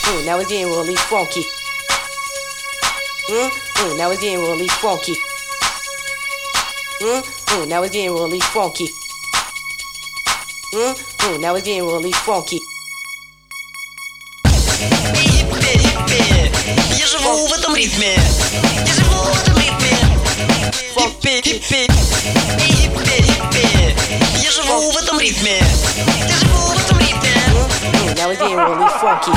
Now it's getting really funky. Now it's getting really funky. Now it's getting really funky. Now it's getting really funky. Я живу в этом ритме. Я живу в этом ритме. Хиппи. Я живу в этом ритме. Я живу в этом ритме. Now it's getting really funky.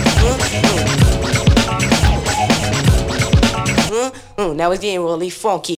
Now it's getting really funky.